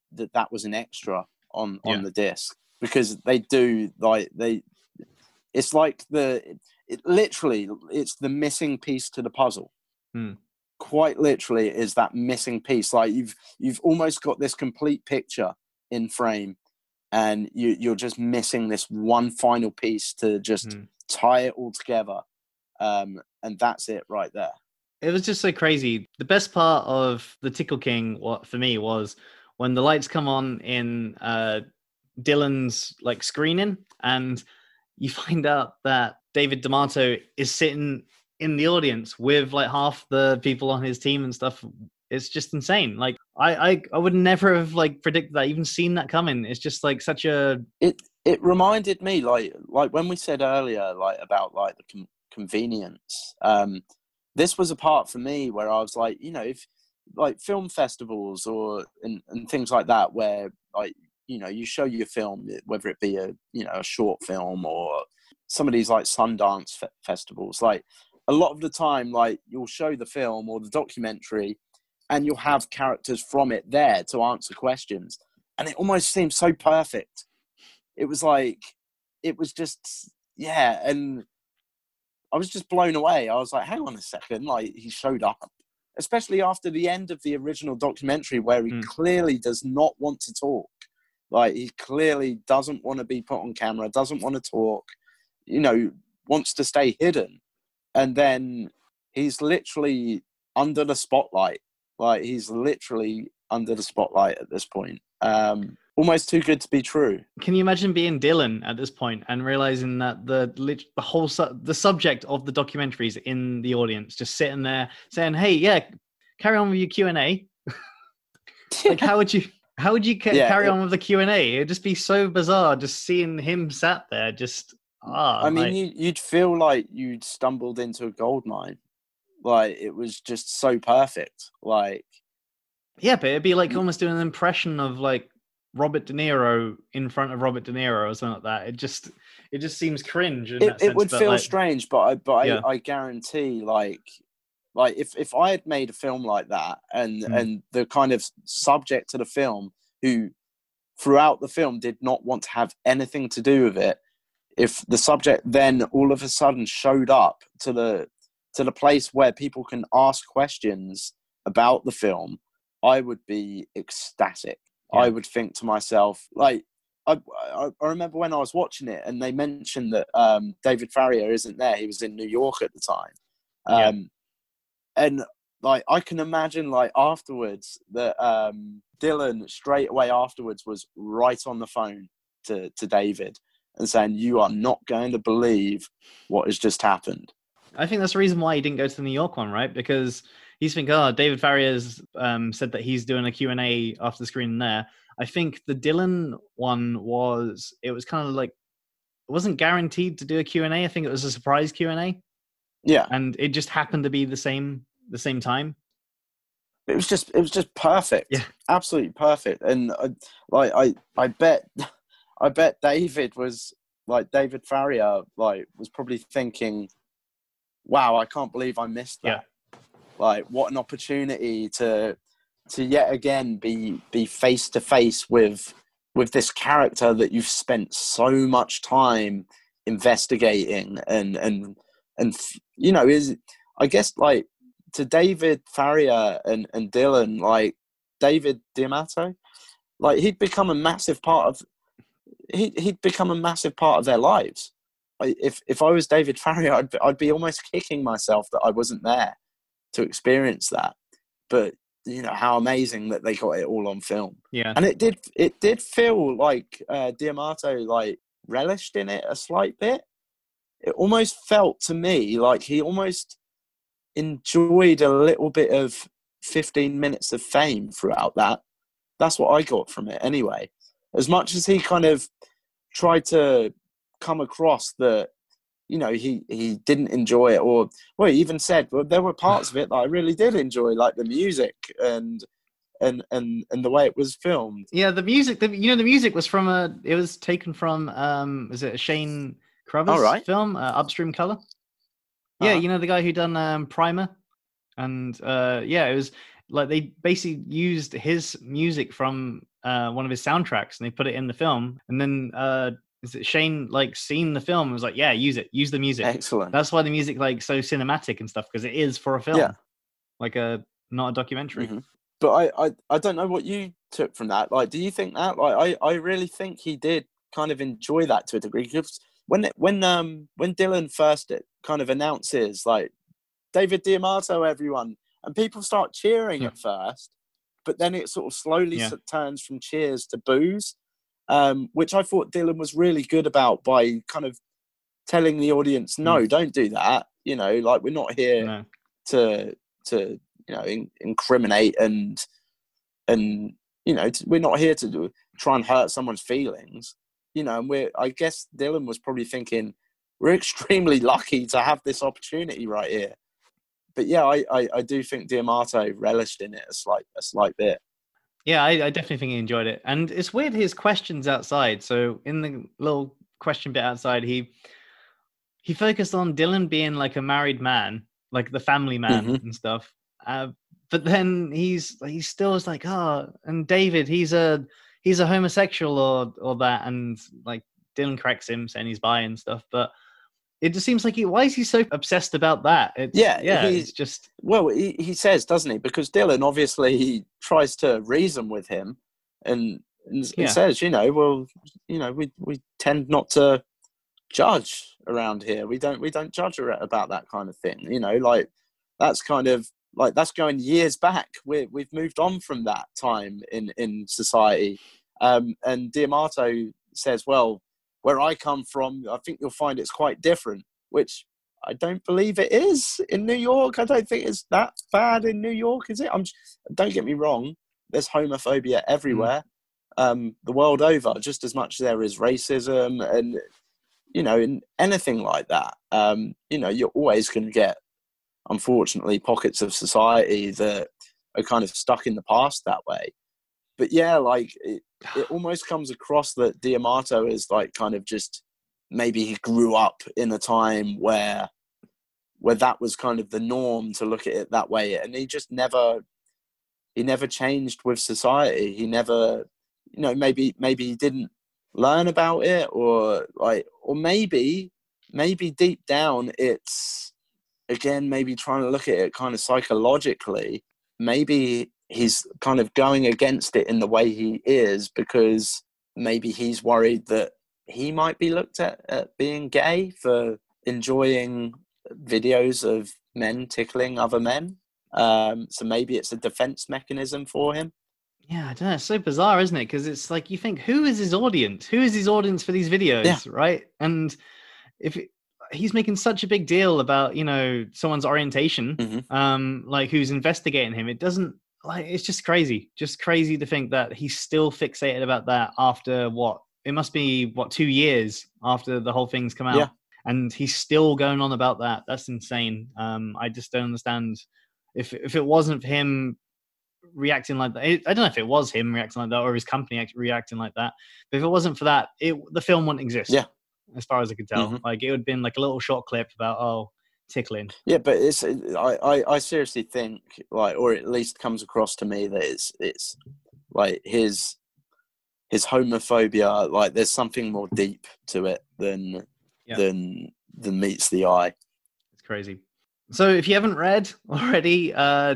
that that was an extra on on Yeah. the disc, because they do like they it's like the it literally it's the missing piece to the puzzle. Hmm. Quite literally is that missing piece. Like you've you've almost got this complete picture in frame, and you you're just missing this one final piece to just Hmm. tie it all together. Um, and that's it right there. It was just so crazy. The best part of the Tickle King, what for me, was when the lights come on in uh, Dylan's like screening, and you find out that David D'Amato is sitting in the audience with like half the people on his team and stuff. It's just insane. Like I, I, I would never have like predicted that, even seen that coming. It's just like such a It it reminded me like like when we said earlier like about like the com- convenience. Um, this was a part for me where I was like, you know, if like film festivals or and, and things like that, where like, you know, you show your film, whether it be a, you know, a short film or some of these like Sundance fe- festivals, like a lot of the time, like you'll show the film or the documentary and you'll have characters from it there to answer questions. And it almost seems so perfect. It was like, it was just, yeah. And I was just blown away. I was like, hang on a second, like he showed up, especially after the end of the original documentary where he Mm. clearly does not want to talk. Like he clearly doesn't want to be put on camera, doesn't want to talk, you know, wants to stay hidden. And then he's literally under the spotlight. Like he's literally under the spotlight at this point. Um, almost too good to be true. Can you imagine being Dylan at this point and realizing that the lit- the whole su- the subject of the documentary is in the audience, just sitting there saying, "Hey, yeah, carry on with your Q and A." Like, how would you how would you ca- Yeah, carry it- on with the Q and A? It'd just be so bizarre, just seeing him sat there, just ah. I mean, like- you, you'd feel like you'd stumbled into a gold mine. Like it was just so perfect. Like yeah, but it'd be like you- almost doing an impression of like Robert De Niro in front of Robert De Niro or something like that. It just it just seems cringe in it, that it sense. would but, feel like, strange, but I but Yeah. I, I guarantee like like if, if I had made a film like that and Mm. and the kind of subject to the film who throughout the film did not want to have anything to do with it, if the subject then all of a sudden showed up to the to the place where people can ask questions about the film, I would be ecstatic. Yeah. I would think to myself, like, I, I, I remember when I was watching it and they mentioned that um, David Farrier isn't there. He was in New York at the time. Um, Yeah. And, like, I can imagine, like, afterwards that um, Dylan straight away afterwards was right on the phone to, to David and saying, you are not going to believe what has just happened. I think that's the reason why he didn't go to the New York one, right? Because he's thinking, oh, David Farrier's um, said that he's doing a Q and A after the screening there. I think the Dylan one was, it was kind of like, it wasn't guaranteed to do a Q and A. I think it was a surprise Q and A. Yeah. And it just happened to be the same, the same time. It was just, it was just perfect. Yeah. Absolutely perfect. And I, like, I, I bet, I bet David was like, David Farrier, like, was probably thinking, wow, I can't believe I missed that. Yeah. Like, what an opportunity to to yet again be be face to face with with this character that you've spent so much time investigating and and and you know is I guess like to David Farrier and and Dylan, like David D'Amato, like he'd become a massive part of he he'd become a massive part of their lives. If if I was David Farrier, I'd, I'd be almost kicking myself that I wasn't there to experience that. But you know how amazing that they got it all on film. Yeah. And it did it did feel like uh, D'Amato like relished in it a slight bit. It almost felt to me like he almost enjoyed a little bit of fifteen minutes of fame throughout that. That's what I got from it anyway. As much as he kind of tried to come across that, you know, he, he didn't enjoy it, or well, he even said, well, there were parts of it that I really did enjoy, like the music and and and and the way it was filmed. Yeah, the music, the, you know, the music was from a, it was taken from, um, is it a Shane Carruthers All right. film, uh, Upstream Color? Yeah, Uh-huh. you know, the guy who done um, Primer? And uh, yeah, it was, like they basically used his music from uh, one of his soundtracks and they put it in the film. And then uh, is it Shane like seen the film and was like, yeah, use it, use the music. Excellent. That's why the music like so cinematic and stuff, because it is for a film, Yeah. like a not a documentary. Mm-hmm. But I, I I don't know what you took from that. Like, do you think that? Like, I, I really think he did kind of enjoy that to a degree. Because when it, when um when Dylan first it kind of announces like David D'Amato, everyone, and people start cheering Yeah. at first, but then it sort of slowly Yeah. s- turns from cheers to boos, um, which I thought Dylan was really good about by kind of telling the audience, no, Mm. don't do that. You know, like we're not here No. to to you know in, incriminate and and you know to, we're not here to do, try and hurt someone's feelings. You know, and we're I guess Dylan was probably thinking we're extremely lucky to have this opportunity right here. But yeah, I, I, I do think D'Amato relished in it a slight a slight bit. Yeah, I, I definitely think he enjoyed it. And it's weird his questions outside. So in the little question bit outside, he he focused on Dylan being like a married man, like the family man Mhm. and stuff. Uh, but then he's he still is like, oh, and David, he's a he's a homosexual or or that, and like Dylan corrects him saying he's bi and stuff. But it just seems like he why is he so obsessed about that? It's Yeah, yeah, he- it's just Well, he, he says, doesn't he? Because Dylan obviously he tries to reason with him and, and, and Yeah. says, you know, well, you know, we we tend not to judge around here. We don't we don't judge ar- about that kind of thing. You know, like that's kind of like that's going years back. We we've moved on from that time in in society. Um, and D'Amato says, well, where I come from, I think you'll find it's quite different, which I don't believe it is in New York. I don't think it's that bad in New York, is it? I'm. Don't get me wrong. There's homophobia everywhere, um, the world over, just as much as there is racism and you know, in anything like that. Um, you know, you're always going to get, unfortunately, pockets of society that are kind of stuck in the past that way. But yeah, like it, it almost comes across that D'Amato is like kind of just maybe he grew up in a time where where that was kind of the norm to look at it that way, and he just never he never changed with society. He never, you know, maybe maybe he didn't learn about it, or like, or maybe maybe deep down it's again maybe trying to look at it kind of psychologically. Maybe he's kind of going against it in the way he is because maybe he's worried that he might be looked at at being gay for enjoying videos of men tickling other men. Um, so maybe it's a defense mechanism for him. Yeah, I don't know. It's so bizarre, isn't it? Because it's like you think, who is his audience? Who is his audience for these videos, Yeah. right? And if it, he's making such a big deal about, you know, someone's orientation, Mhm. um, like who's investigating him, it doesn't like it's just crazy, just crazy to think that he's still fixated about that after what it must be what two years after the whole thing's come out, Yeah. and he's still going on about that. That's insane. Um, I just don't understand if if it wasn't for him reacting like that. I don't know if it was him reacting like that or his company act- reacting like that. But if it wasn't for that, it the film wouldn't exist. Yeah. As far as I could tell, Mhm. like it would have been like a little short clip about oh tickling. Yeah, but it's I, I, I seriously think like, or at least comes across to me that it's it's like his his homophobia. Like there's something more deep to it than Yeah. than than meets the eye. It's crazy. So if you haven't read already, uh,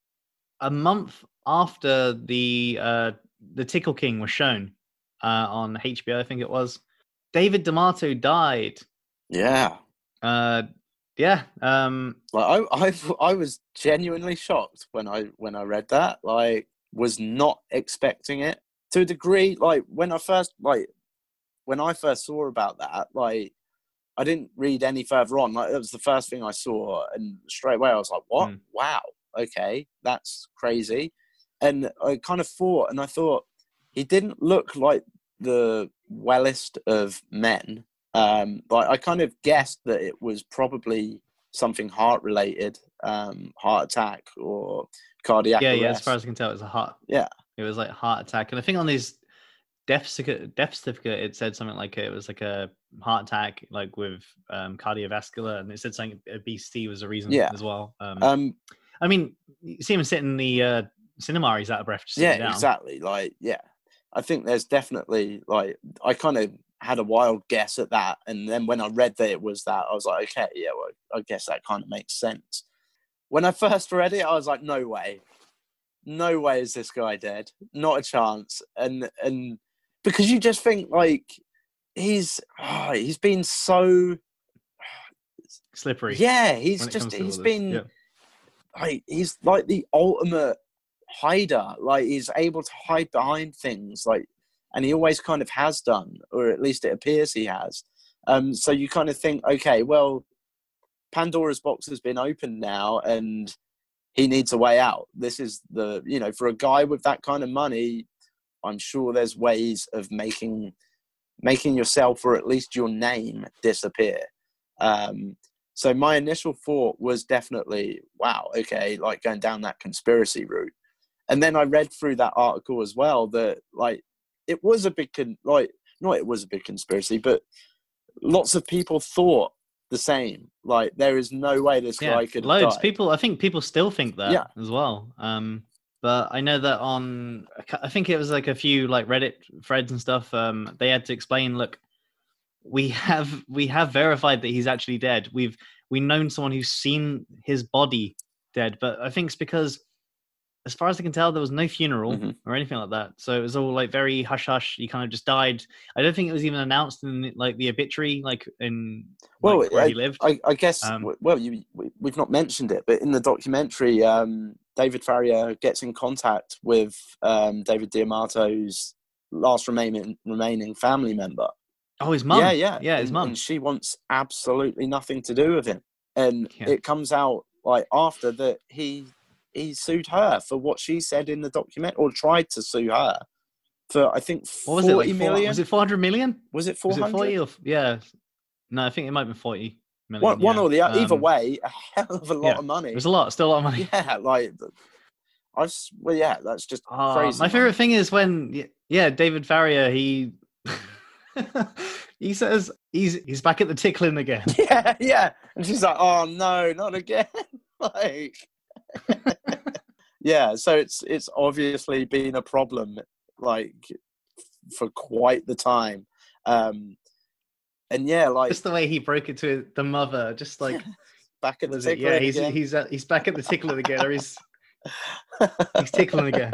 a month after the uh, the Tickle King was shown uh, on H B O, I think it was, David D'Amato died. Yeah. Uh, yeah. Um, Like I, I, I was genuinely shocked when I when I read that. Like, was not expecting it to a degree. Like when I first like when I first saw about that, like I didn't read any further on. Like that was the first thing I saw, and straight away I was like, "What? Mm. Wow, okay, that's crazy." And I kind of thought, and I thought he didn't look like the wellest of men. Um, but I kind of guessed that it was probably something heart related, um, heart attack or cardiac yeah, arrest. yeah. As far as I can tell, it was a heart. Yeah. It was like heart attack, and I think on his death certificate, death certificate, it said something like it was like a heart attack, like with um, cardiovascular, and it said something obesity was a reason Yeah. as well. Um, Um, I mean, you see him sitting in the uh, cinema, he's out of breath just Yeah, sitting down. exactly. Like, yeah, I think there's definitely like I kind of had a wild guess at that, and then when I read that it was that, I was like, okay, yeah, well, I guess that kind of makes sense. When I first read it, I was like, no way, no way is this guy dead, not a chance, and and because you just think like he's oh, he's been so slippery. Yeah, he's just he's been yeah. like he's like the ultimate hider. Like he's able to hide behind things, like, and he always kind of has done, or at least it appears he has. Um, so you kind of think, okay, well, Pandora's box has been opened now, and he needs a way out. This is the, you know, for a guy with that kind of money, I'm sure there's ways of making making yourself, or at least your name, disappear. Um, so my initial thought was definitely, wow, okay, like going down that conspiracy route. And then I read through that article as well that, like, it was a big, con- like, not it was a big conspiracy, but lots of people thought the same. Like, there is no way this yeah, guy could have loads. died. People, I think people still think that Yeah. as well. Um, but I know that on, I think it was like a few like Reddit threads and stuff. Um, they had to explain, look, we have we have verified that he's actually dead. We've we known someone who's seen his body dead, but I think it's because, as far as I can tell, there was no funeral Mhm. or anything like that. So it was all like very hush hush. He kind of just died. I don't think it was even announced in like the obituary, like in Well, like, where I, he lived. I, I guess, Um, well, you, we, we've not mentioned it, but in the documentary, um, David Farrier gets in contact with um, David D'Amato's last remaining remaining family member. Oh, his mum. Yeah, yeah, yeah, his and, mum. and she wants absolutely nothing to do with him. And Yeah. it comes out like after that he he sued her for what she said in the document, or tried to sue her for, I think, What was it like? forty Four, million. was it four hundred million? Was it four Was it forty hundred? or yeah? No, I think it might be forty million. One, one yeah. or the other. Either Um, way, a hell of a lot yeah. of money. It was a lot, still a lot of money. Yeah, like I was. Well, yeah, that's just Uh, crazy. my favorite money. thing is when, yeah, David Farrier, he he says he's he's back at the tickling again. Yeah, yeah, and she's like, "Oh no, not again!" Like, yeah. So it's it's obviously been a problem, like, for quite the time. Um, and yeah, like Just the way he broke it to the mother, just like back at the was it? tickling Yeah, he's again. he's uh, he's back at the tickling again, or he's he's tickling again.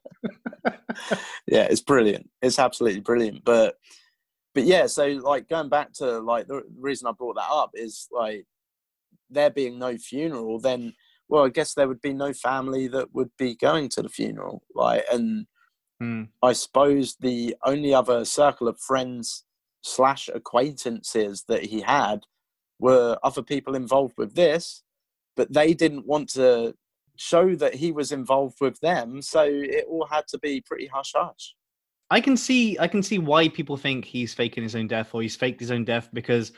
Yeah, it's brilliant. It's absolutely brilliant. But but yeah, so like going back to like the reason I brought that up is like there being no funeral, then well, I guess there would be no family that would be going to the funeral, like, and Hmm. I suppose the only other circle of friends slash acquaintances that he had were other people involved with this, but they didn't want to show that he was involved with them, so it all had to be pretty hush hush. I can see I can see why people think he's faking his own death, or he's faked his own death, because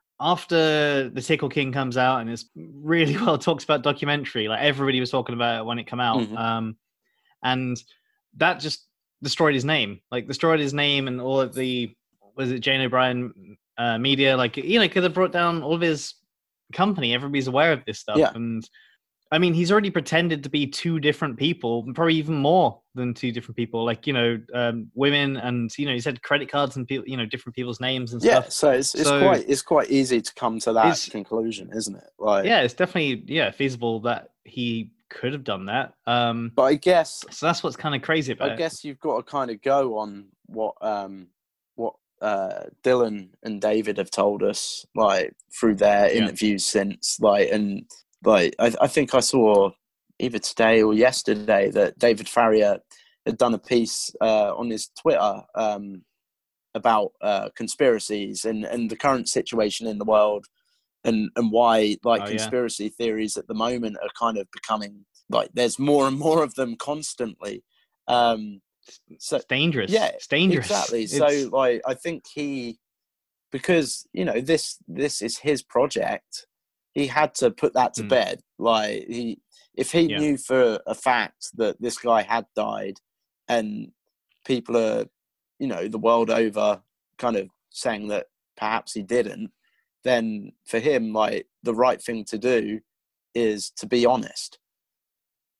after the Tickle King comes out and it's really well talks about documentary, like everybody was talking about it when it came out, Mhm. um, and that just destroyed his name, like destroyed his name and all of the, was it Jane O'Brien uh, media, like, you know, could have brought down all of his company. Everybody's aware of this stuff, Yeah. and I mean, he's already pretended to be two different people, probably even more than two different people, like, you know, um, women, and, you know, he's had credit cards and people, you know, different people's names and Yeah, stuff. so it's it's So quite it's quite easy to come to that it's- conclusion, isn't it? Like, yeah, it's definitely, yeah, feasible that he could have done that. Um, but I guess so that's what's kind of crazy about I it. guess you've got to kind of go on what um what uh Dylan and David have told us, like, through their Yeah. interviews since, like, and like I, I think I saw either today or yesterday that David Farrier had done a piece uh, on his Twitter um, about uh, conspiracies and, and the current situation in the world, and, and why, like, Oh, yeah. conspiracy theories at the moment are kind of becoming, like, there's more and more of them constantly. Um, so It's dangerous. yeah, It's dangerous. exactly. It's, So, like, I think he, because, you know, this this is his project, he had to put that to Mm. bed. Like, he, if he Yeah. knew for a fact that this guy had died, and people are, you know, the world over kind of saying that perhaps he didn't, then for him, like, the right thing to do is to be honest.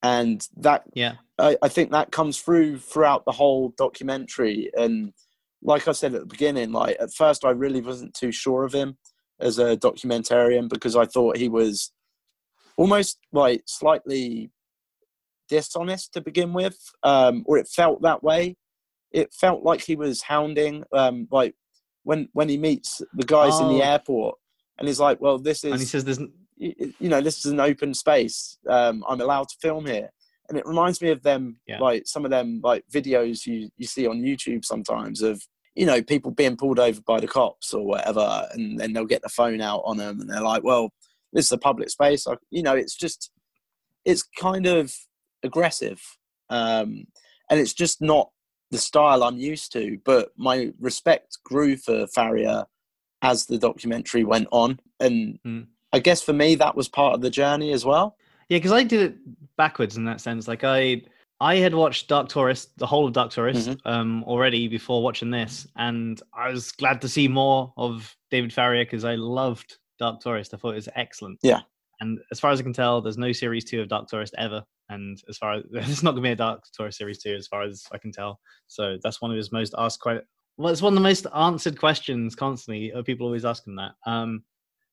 and that Yeah. I, I think that comes through throughout the whole documentary. And like I said at the beginning, like at first I really wasn't too sure of him as a documentarian because I thought he was almost like slightly dishonest to begin with, um, or it felt that way. It felt like he was hounding, um, like when when he meets the guys in the Oh, airport, and he's like, "Well, this and he is, says there's you you know, this is an open space. Um, I'm allowed to film here." And it reminds me of them, yeah. like some of them, like videos you you see on YouTube sometimes of, you know, people being pulled over by the cops or whatever, and then they'll get the phone out on them, and they're like, "Well, this is a public space." I, you know, it's just, it's kind of aggressive, um, and it's just not the style I'm used to. But my respect grew for Farrier as the documentary went on, and Mm. I guess for me that was part of the journey as well. Yeah, because I did it backwards in that sense. Like I, I had watched Dark Tourist, the whole of Dark Tourist, Mhm. um, already before watching this, and I was glad to see more of David Farrier because I loved Dark Tourist. I thought it was excellent. Yeah. And as far as I can tell, there's no series two of Dark Tourist ever. And as far as there's not gonna be a Dark Tourist series two, as far as I can tell. So that's one of his most asked quite. Well, it's one of the most answered questions constantly. Of people always asking that. Um,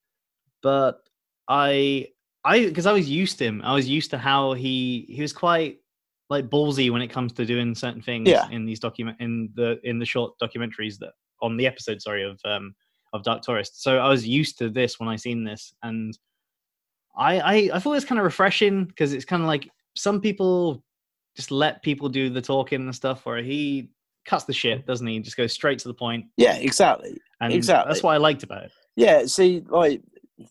but I, I, because I was used to him. I was used to how he he was quite like ballsy when it comes to doing certain things Yeah. in these document in the in the short documentaries that on the episode, sorry, of um of Dark Tourist. So I was used to this when I seen this, and I I, I thought it was kind of refreshing because it's kind of like some people just let people do the talking and stuff, where he cuts the shit, doesn't he? Just goes straight to the point, Yeah, exactly. and Exactly. that's what I liked about it. Yeah, see, like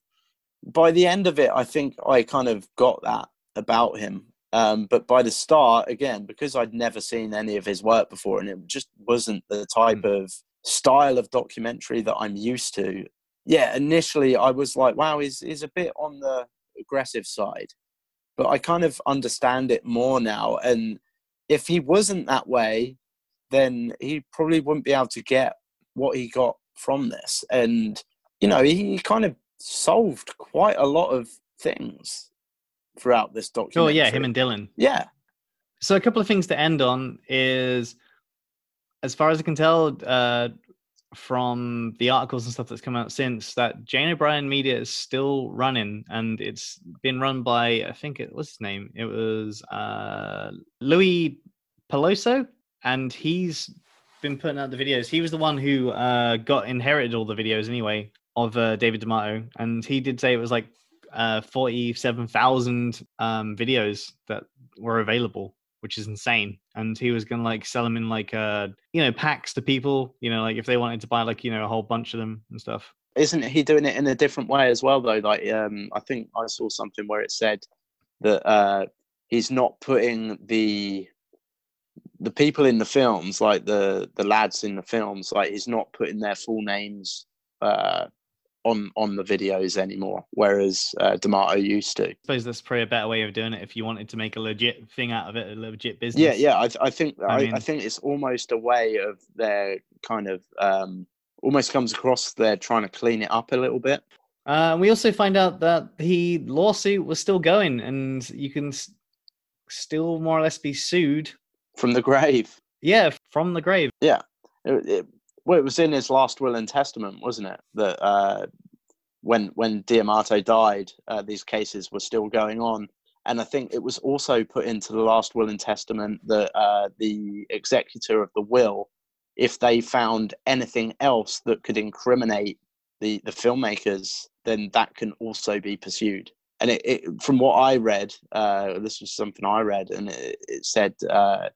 by the end of it, I think I kind of got that about him. Um, but by the start, again, because I'd never seen any of his work before, and it just wasn't the type Mm. of style of documentary that I'm used to. Yeah, initially I was like, wow, he's, he's a bit on the aggressive side. But I kind of understand it more now. And if he wasn't that way, then he probably wouldn't be able to get what he got from this. And, you know, he kind of solved quite a lot of things throughout this Oh documentary. yeah, him and Dylan. Yeah. So a couple of things to end on is, as far as I can tell, uh, from the articles and stuff that's come out since, that Jane O'Brien Media is still running, and it's been run by, I think it was his name. It was uh, Louis Peloso, and he's been putting out the videos. He was the one who uh, got inherited all the videos anyway of uh, David D'Amato, and he did say it was like uh, forty-seven thousand um, videos that were available, which is insane. And he was gonna like sell them in like uh you know packs to people, you know, like if they wanted to buy like, you know, a whole bunch of them and stuff. Isn't he doing it in a different way as well though? Like um I think I saw something where it said that uh he's not putting the the people in the films, like the the lads in the films, like he's not putting their full names uh on on the videos anymore, whereas uh, D'Amato used to. I suppose that's probably a better way of doing it if you wanted to make a legit thing out of it, a legit business. Yeah, yeah. I, I think I I, mean- I think it's almost a way of their kind of um, almost comes across they're trying to clean it up a little bit. Uh, we also find out that the lawsuit was still going, and you can s- still more or less be sued. From the grave. Yeah, from the grave. Yeah. It, it, well, it was in his last will and testament, wasn't it? That uh, when when D'Amato died, uh, these cases were still going on. And I think it was also put into the last will and testament that uh, the executor of the will, if they found anything else that could incriminate the, the filmmakers, then that can also be pursued. And it, it from what I read, uh, this was something I read, and it, it said uh,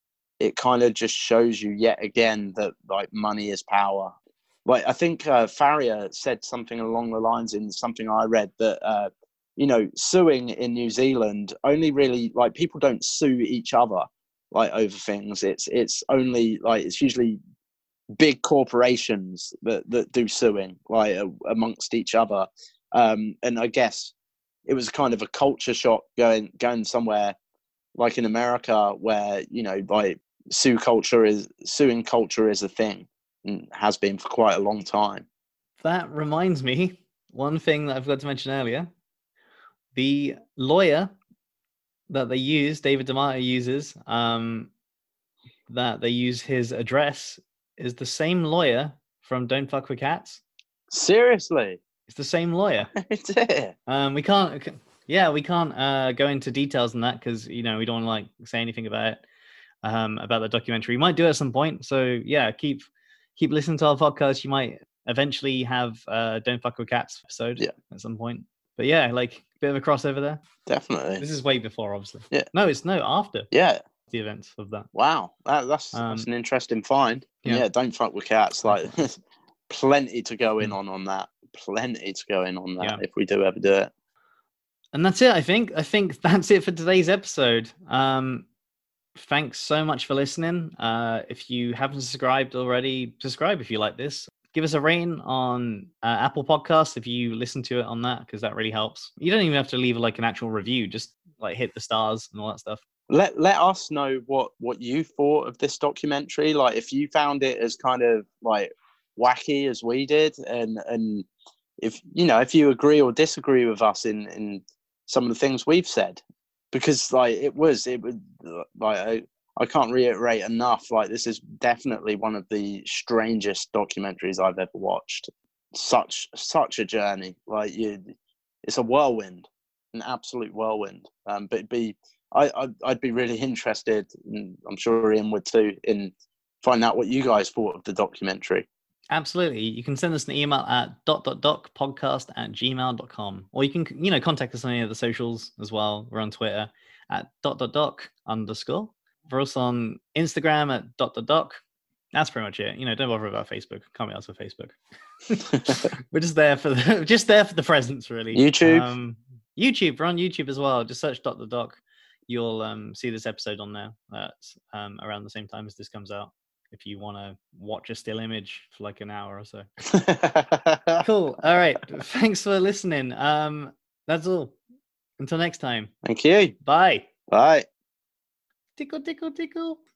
it kind of just shows you yet again that like money is power. Like I think uh, Farrier said something along the lines in something I read that. Uh, you know, suing in New Zealand only really like people don't sue each other like over things. It's it's only like it's usually big corporations that, that do suing like uh, amongst each other. Um, and I guess it was kind of a culture shock going going somewhere like in America where, you know, like sue culture is suing culture is a thing and has been for quite a long time. That reminds me, one thing that I forgot to mention earlier. The lawyer that they use, David D'Amato uses, um, that they use his address is the same lawyer from Don't Fuck with Cats. Seriously? It's the same lawyer. It's it. Um, we can't, yeah, we can't uh, go into details on that because, you know, we don't want to like say anything about it, um, about the documentary. We might do it at some point. So yeah, keep keep listening to our podcast. You might eventually have uh, Don't Fuck with Cats episode Yeah. at some point. But yeah, like a bit of a crossover there. Definitely. This is way before, obviously. Yeah. No, it's no after Yeah. the events of that. Wow. That, that's Um, that's an interesting find. yeah. Yeah. Don't fuck with cats. Like, plenty to go in Mm. on on that. Plenty to go in on that Yeah. if we do ever do it. And that's it, I think. I think that's it for today's episode. Um, thanks so much for listening. Uh, if you haven't subscribed already, subscribe if you like this. Give us a rating on uh, Apple Podcasts if you listen to it on that, because that really helps. You don't even have to leave like an actual review. Just like hit the stars and all that stuff. Let let us know what what you thought of this documentary. Like, if you found it as kind of like wacky as we did, and and if you know if you agree or disagree with us in in some of the things we've said, because like it was it was like I, I can't reiterate enough, like this is definitely one of the strangest documentaries I've ever watched. Such such a journey, like you, it's a whirlwind, an absolute whirlwind. Um, but it'd be I I'd, I'd be really interested, and I'm sure Ian would too, in finding out what you guys thought of the documentary. Absolutely. You can send us an email at dot dot doc podcast at gmail dot com. Or you can, you know, contact us on any of the socials as well. We're on Twitter at dot dot doc underscore. We're also on Instagram at dot dot doc. That's pretty much it. You know, don't bother about Facebook. Can't be asked for Facebook. We're just there for the just there for the presence, really. YouTube. Um, YouTube. We're on YouTube as well. Just search dot dot doc. You'll um, see this episode on there. That's um, around the same time as this comes out, if you want to watch a still image for like an hour or so. Cool. All right. Thanks for listening. Um, that's all. Until next time. Thank you. Bye. Bye. Tickle, tickle, tickle.